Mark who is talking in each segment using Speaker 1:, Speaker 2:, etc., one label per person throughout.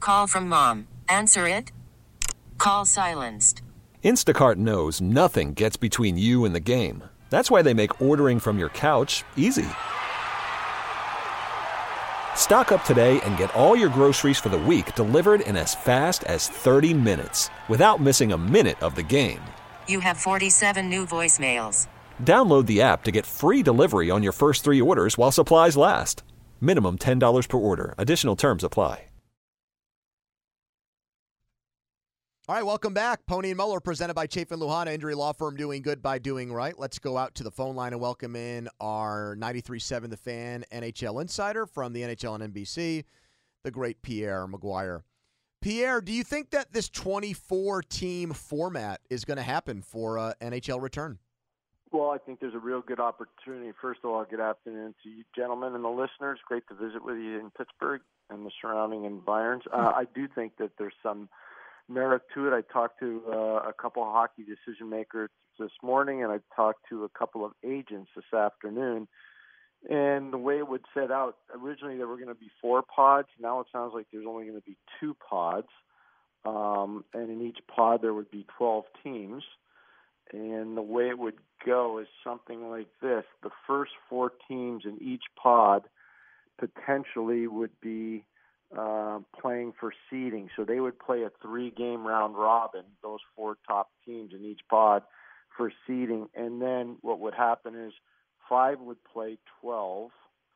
Speaker 1: Call from mom. Answer it. Call silenced.
Speaker 2: Instacart knows nothing gets between you and the game. That's why they make ordering from your couch easy. Stock up today and get all your groceries for the week delivered in as fast as 30 minutes without missing a minute of the game.
Speaker 1: You have 47 new voicemails.
Speaker 2: Download the app to get free delivery on your first 3 orders while supplies last. Minimum $10 per order. Additional terms apply.
Speaker 3: All right, welcome back. Pony and Mueller, presented by Chafin Luhana, injury law firm doing good by doing right. Let's go out to the phone line and welcome in our 93.7 The Fan NHL insider from the NHL and NBC, the great Pierre McGuire. Pierre, do you think that this 24-team format is going to happen for an NHL return?
Speaker 4: Well, I think there's a real good opportunity. First of all, good afternoon to you gentlemen and the listeners. Great to visit with you in Pittsburgh and the surrounding environs. I do think that there's some merit to it. I talked to a couple of hockey decision makers this morning, and I talked to a couple of agents this afternoon. And the way it would set out, originally there were going to be 4 pods. Now it sounds like there's only going to be 2 pods. And in each pod there would be 12 teams. And the way it would go is something like this. The first 4 teams in each pod potentially would be playing for seeding. So they would play a 3-game round robin, those 4 top teams in each pod for seeding. And then what would happen is 5 would play 12,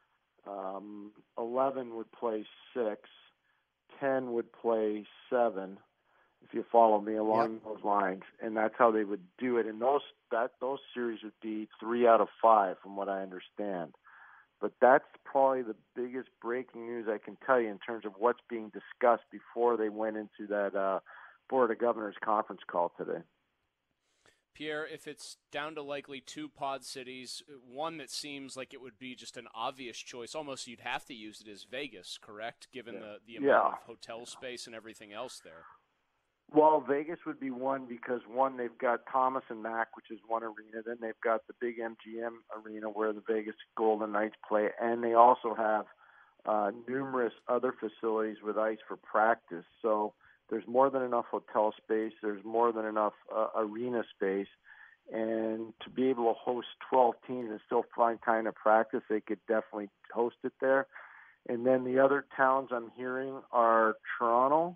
Speaker 4: 11 would play 6, 10 would play 7, if you follow me along those lines. And that's how they would do it. And those series would be 3 out of 5 from what I understand. But that's probably the biggest breaking news I can tell you in terms of what's being discussed before they went into that Board of Governors conference call today.
Speaker 5: Pierre, if it's down to likely 2 pod cities, one that seems like it would be just an obvious choice, almost you'd have to use it, is Vegas, correct, given the amount of hotel space and everything else there?
Speaker 4: Well, Vegas would be one because, one, they've got Thomas and Mack, which is one arena. Then they've got the big MGM arena where the Vegas Golden Knights play. And they also have numerous other facilities with ice for practice. So there's more than enough hotel space. There's more than enough arena space. And to be able to host 12 teams and still find time to practice, they could definitely host it there. And then the other towns I'm hearing are Toronto,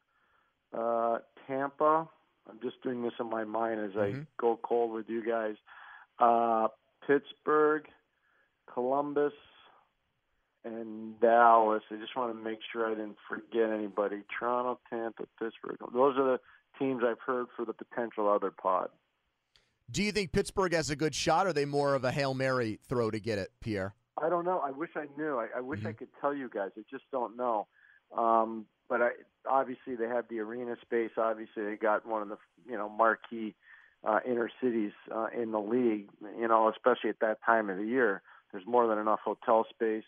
Speaker 4: Tampa. I'm just doing this in my mind as I go cold with you guys. Pittsburgh, Columbus, and Dallas. I just want to make sure I didn't forget anybody. Toronto, Tampa, Pittsburgh. Those are the teams I've heard for the potential other pod.
Speaker 3: Do you think Pittsburgh has a good shot, or are they more of a Hail Mary throw to get it, Pierre?
Speaker 4: I don't know. I wish I knew. I wish I could tell you guys. I just don't know. But obviously they have the arena space. Obviously they got one of the marquee inner cities in the league. Especially at that time of the year, there's more than enough hotel space.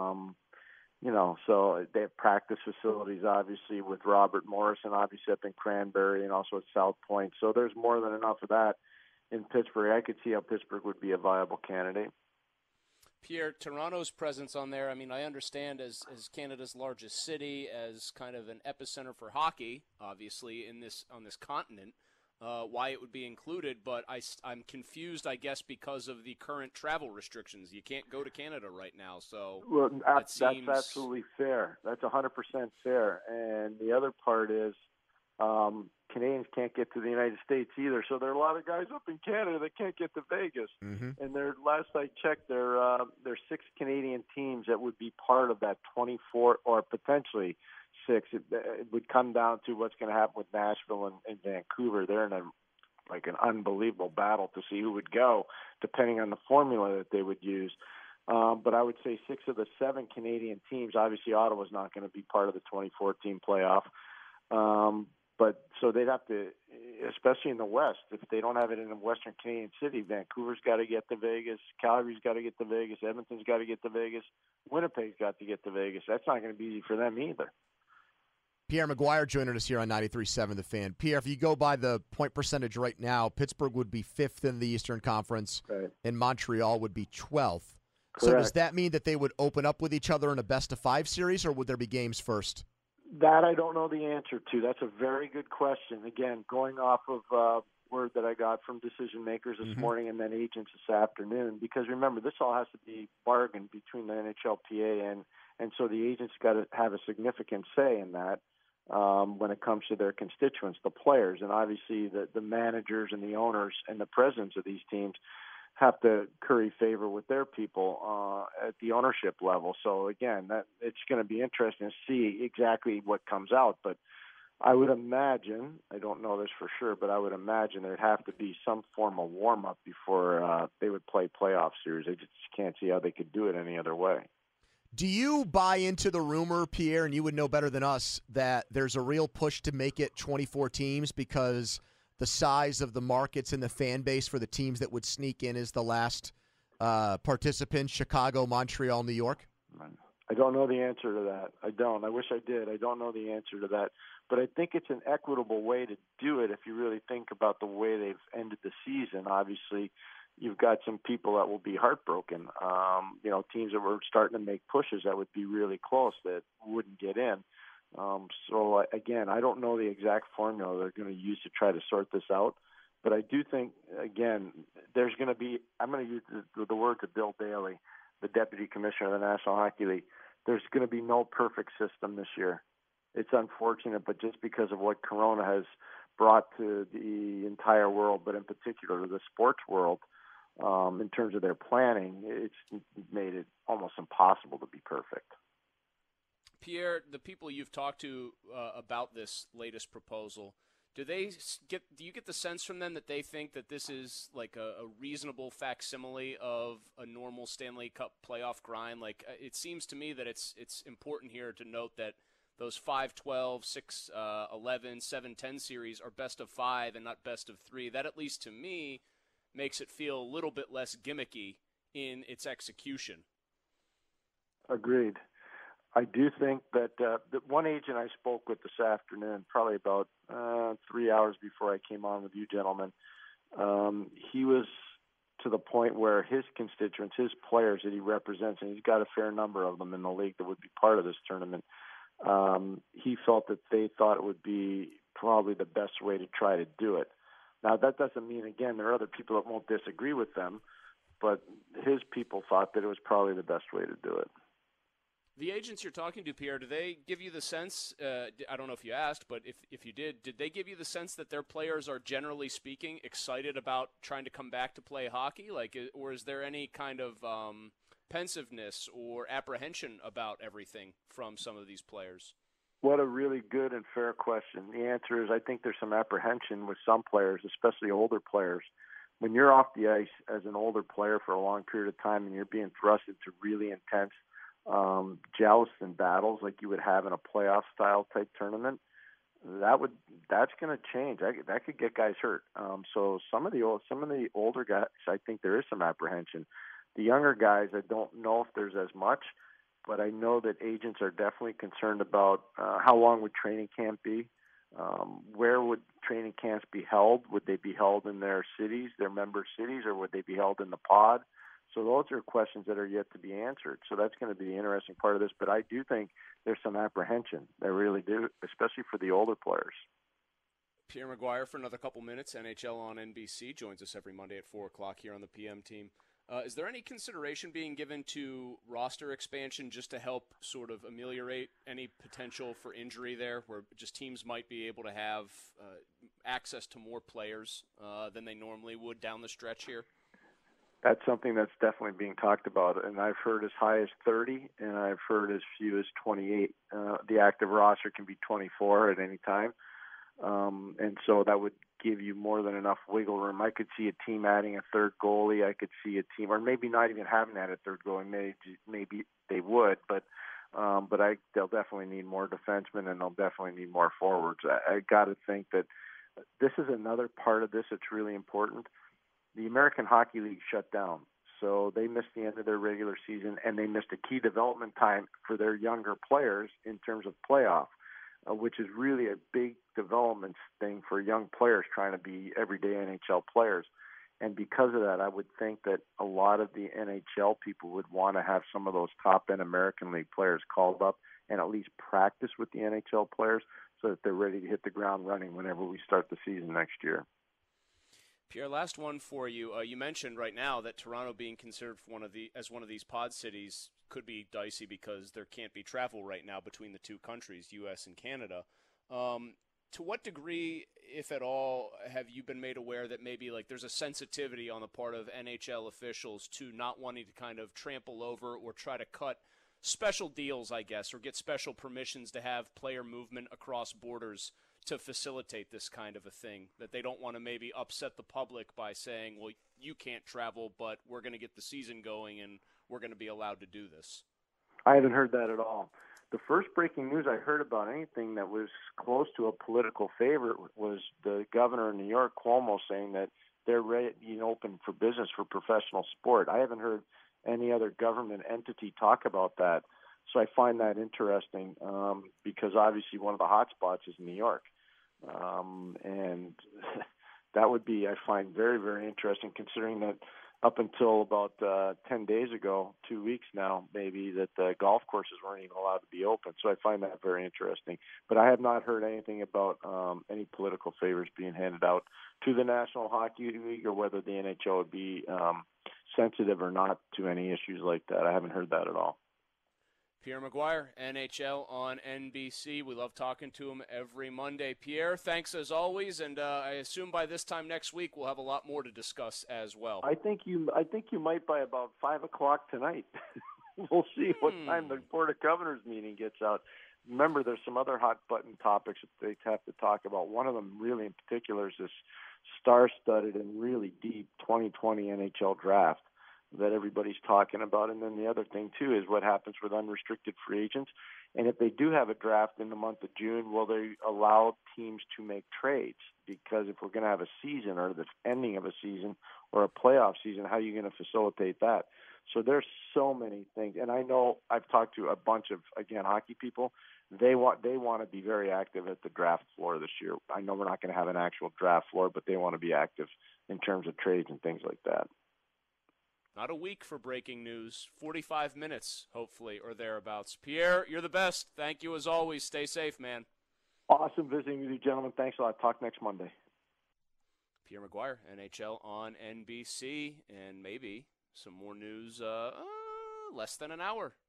Speaker 4: So they have practice facilities, obviously with Robert Morrison, obviously up in Cranberry and also at South Point. So there's more than enough of that in Pittsburgh. I could see how Pittsburgh would be a viable candidate.
Speaker 5: Pierre, Toronto's presence on there, I mean, I understand as Canada's largest city, as kind of an epicenter for hockey, obviously, on this continent, why it would be included, but I'm confused, I guess, because of the current travel restrictions. You can't go to Canada right now, so
Speaker 4: that's absolutely fair. That's 100% fair. And the other part is Canadians can't get to the United States either, so there are a lot of guys up in Canada that can't get to Vegas. And last I checked, there are 6 Canadian teams that would be part of that 24, or potentially 6. It would come down to what's going to happen with Nashville and Vancouver. They're in an unbelievable battle to see who would go, depending on the formula that they would use. But I would say 6 of the 7 Canadian teams. Obviously, Ottawa's not going to be part of the 2014 playoff. But so they'd have to, especially in the West, if they don't have it in a Western Canadian city, Vancouver's got to get to Vegas, Calgary's got to get to Vegas, Edmonton's got to get to Vegas, Winnipeg's got to get to Vegas. That's not going to be easy for them either.
Speaker 3: Pierre McGuire joining us here on 93.7 The Fan. Pierre, if you go by the point percentage right now, Pittsburgh would be 5th in the Eastern Conference, and Montreal would be 12th.
Speaker 4: Correct.
Speaker 3: So does that mean that they would open up with each other in a best-of-5 series, or would there be games first?
Speaker 4: That I don't know the answer to. That's a very good question. Again, going off of word that I got from decision makers this morning and then agents this afternoon, because remember, this all has to be bargained between the NHLPA and so the agents got to have a significant say in that when it comes to their constituents, the players, and obviously the managers and the owners and the presidents of these teams have to curry favor with their people at the ownership level. So again, that it's going to be interesting to see exactly what comes out. But I would imagine, I don't know this for sure, but I would imagine there'd have to be some form of warm up before they would play playoff series. I just can't see how they could do it any other way.
Speaker 3: Do you buy into the rumor, Pierre, and you would know better than us, that there's a real push to make it 24 teams because the size of the markets and the fan base for the teams that would sneak in is the last participants, Chicago, Montreal, New York?
Speaker 4: I don't know the answer to that. I don't. I wish I did. I don't know the answer to that. But I think it's an equitable way to do it if you really think about the way they've ended the season. Obviously, you've got some people that will be heartbroken. Teams that were starting to make pushes that would be really close that wouldn't get in. Again, I don't know the exact formula they're going to use to try to sort this out. But I do think, again, there's going to be – I'm going to use the words of Bill Daly, the Deputy Commissioner of the National Hockey League. There's going to be no perfect system this year. It's unfortunate, but just because of what Corona has brought to the entire world, but in particular to the sports world, in terms of their planning, it's made it almost impossible to be perfect.
Speaker 5: Pierre, the people you've talked to about this latest proposal, do you get the sense from them that they think that this is like a reasonable facsimile of a normal Stanley Cup playoff grind? Like, it seems to me that it's important here to note that those 5-12, 6-11, 7-10 series are best of 5 and not best of 3. That, at least to me, makes it feel a little bit less gimmicky in its execution.
Speaker 4: Agreed. I do think that the one agent I spoke with this afternoon, probably about 3 hours before I came on with you gentlemen, he was to the point where his constituents, his players that he represents, and he's got a fair number of them in the league that would be part of this tournament, he felt that they thought it would be probably the best way to try to do it. Now, that doesn't mean, again, there are other people that won't disagree with them, but his people thought that it was probably the best way to do it.
Speaker 5: The agents you're talking to, Pierre, do they give you the sense, I don't know if you asked, but if you did they give you the sense that their players are, generally speaking, excited about trying to come back to play hockey? Or is there any kind of pensiveness or apprehension about everything from some of these players?
Speaker 4: What a really good and fair question. The answer is I think there's some apprehension with some players, especially older players. When you're off the ice as an older player for a long period of time and you're being thrust into really intense jousts and battles like you would have in a playoff style type tournament, that's going to change. That could get guys hurt. So some of the older guys, I think there is some apprehension. The younger guys, I don't know if there's as much, but I know that agents are definitely concerned about how long would training camp be, where would training camps be held? Would they be held in their cities, their member cities, or would they be held in the pod? So those are questions that are yet to be answered. So that's going to be the interesting part of this. But I do think there's some apprehension. I really do, especially for the older players.
Speaker 5: Pierre McGuire for another couple minutes. NHL on NBC joins us every Monday at 4 o'clock here on the PM team. Is there any consideration being given to roster expansion just to help sort of ameliorate any potential for injury there, where just teams might be able to have access to more players than they normally would down the stretch here?
Speaker 4: That's something that's definitely being talked about, and I've heard as high as 30, and I've heard as few as 28. The active roster can be 24 at any time, and so that would give you more than enough wiggle room. I could see a team adding a third goalie. I could see a team, or maybe not even having that a third goalie. Maybe they would, but they'll definitely need more defensemen, and they'll definitely need more forwards. I got to think that this is another part of this that's really important. The American Hockey League shut down, so they missed the end of their regular season, and they missed a key development time for their younger players in terms of playoff, which is really a big development thing for young players trying to be everyday NHL players. And because of that, I would think that a lot of the NHL people would want to have some of those top-end American League players called up and at least practice with the NHL players so that they're ready to hit the ground running whenever we start the season next year.
Speaker 5: Pierre, last one for you. You mentioned right now that Toronto being considered for as one of these pod cities could be dicey because there can't be travel right now between the two countries, U.S. and Canada. To what degree, if at all, have you been made aware that maybe like there's a sensitivity on the part of NHL officials to not wanting to kind of trample over or try to cut special deals, I guess, or get special permissions to have player movement across borders to facilitate this kind of a thing, that they don't want to maybe upset the public by saying, well, you can't travel, but we're going to get the season going and we're going to be allowed to do this?
Speaker 4: I haven't heard that at all. The first breaking news I heard about anything that was close to a political favorite was the governor of New York, Cuomo, saying that they're ready and open for business for professional sport. I haven't heard any other government entity talk about that. So I find that interesting because obviously one of the hot spots is New York. And that would be, I find, very, very interesting considering that up until about 10 days ago, 2 weeks now, maybe, that the golf courses weren't even allowed to be open. So I find that very interesting. But I have not heard anything about any political favors being handed out to the National Hockey League or whether the NHL would be sensitive or not to any issues like that. I haven't heard that at all.
Speaker 5: Pierre McGuire, NHL on NBC. We love talking to him every Monday. Pierre, thanks as always, and I assume by this time next week we'll have a lot more to discuss as well.
Speaker 4: I think you might by about 5:00 tonight. We'll see what time the Board of Governors meeting gets out. Remember, there's some other hot button topics that they have to talk about. One of them, really in particular, is this star-studded and really deep 2020 NHL draft that everybody's talking about. And then the other thing, too, is what happens with unrestricted free agents. And if they do have a draft in the month of June, will they allow teams to make trades? Because if we're going to have a season or the ending of a season or a playoff season, how are you going to facilitate that? So there's so many things. And I know I've talked to a bunch of, again, hockey people. They want to be very active at the draft floor this year. I know we're not going to have an actual draft floor, but they want to be active in terms of trades and things like that.
Speaker 5: Not a week for breaking news. 45 minutes, hopefully, or thereabouts. Pierre, you're the best. Thank you as always. Stay safe, man.
Speaker 4: Awesome visiting with you, gentlemen. Thanks a lot. Talk next Monday.
Speaker 5: Pierre McGuire, NHL on NBC, and maybe some more news less than an hour